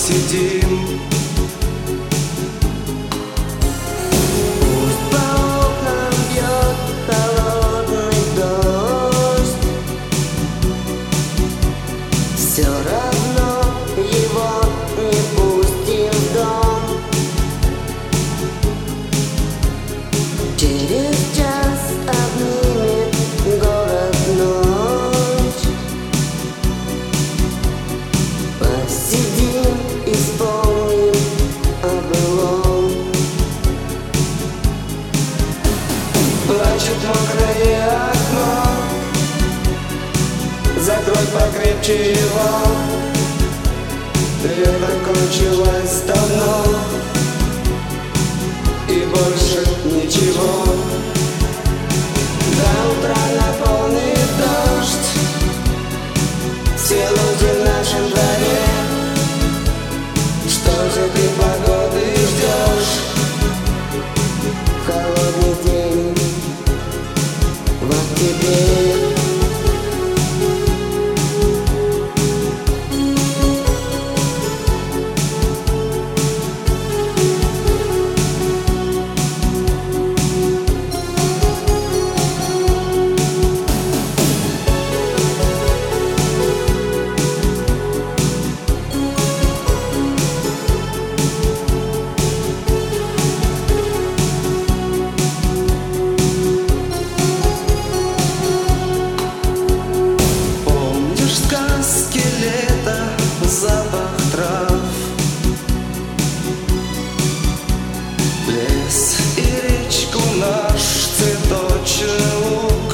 посидим. Пусть по окнам бьет холодный дождь, все равно его не пустим в дом. Через час обнимет город ночь. Посидим и вспомним о былом. Плачет мокрое окно, закрой покрепче его. Лето кончилось давно, и больше ничего. До утра наполнит дождь все лужи в нашем дворе. Что же ты погоды ждешь? Холодный день в октябре. Запах трав, лес и речку, наш цветочный луг.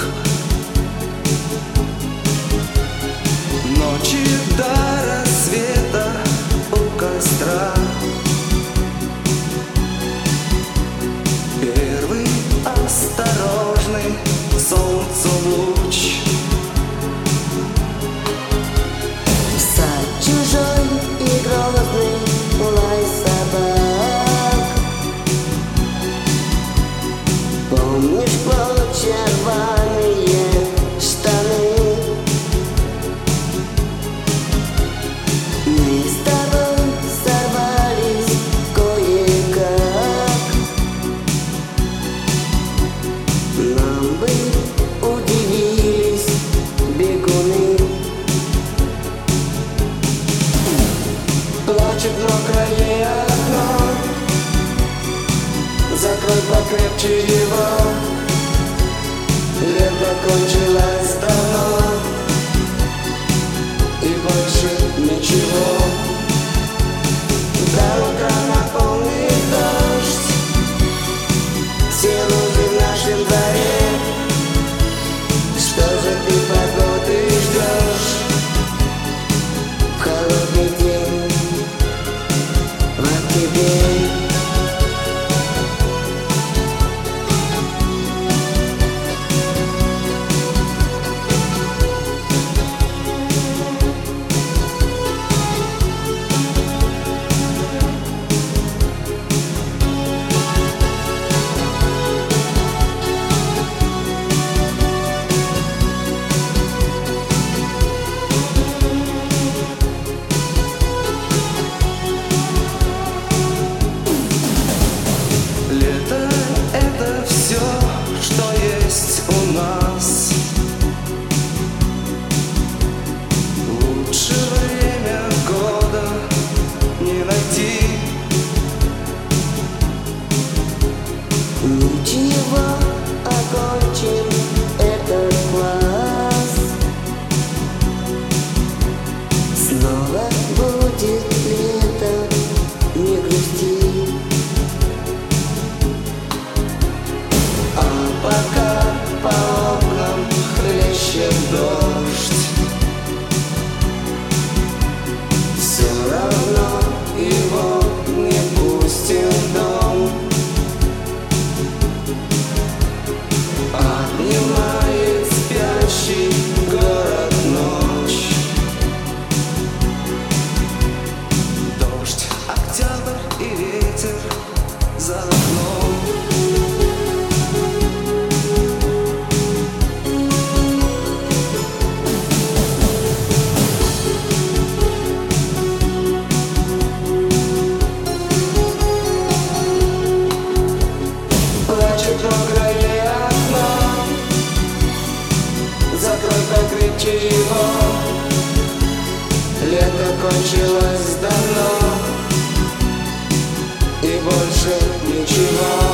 Ночи до рассвета у костра. Первый осторожный солнцу луч. Чужой и грозный лай собак. Помнишь клочья рваные штаны? Мы с тобой сорвались кое-как. Нам бы удивились бегуны. Плачет мокрое окно, закрой покрепче его. Лето кончилось давно, и больше ничего. До утра наполнит дождь все лужи в нашем дворе. Что же ты погоды ждешь? Холодный день в октябре. закончилось давно, и больше ничего.